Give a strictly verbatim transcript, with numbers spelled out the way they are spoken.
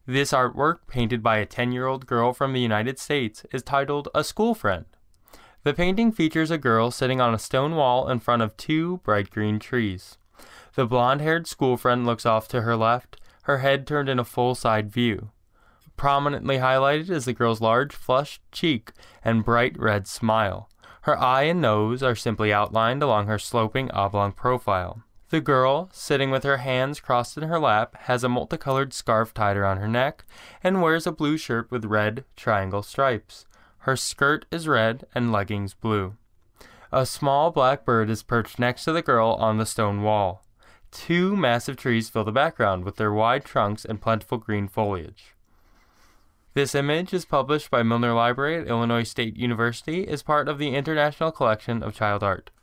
This artwork, painted by a ten-year-old girl from the United States, is titled A School Friend. The painting features a girl sitting on a stone wall in front of two bright green trees. The blonde-haired school friend looks off to her left, her head turned in a full-side view. Prominently highlighted is the girl's large, flushed cheek and bright red smile. Her eye and nose are simply outlined along her sloping oblong profile. The girl, sitting with her hands crossed in her lap, has a multicolored scarf tied around her neck and wears a blue shirt with red triangle stripes. Her skirt is red and leggings blue. A small black bird is perched next to the girl on the stone wall. Two massive trees fill the background with their wide trunks and plentiful green foliage. This image is published by Milner Library at Illinois State University as part of the International Collection of Child Art.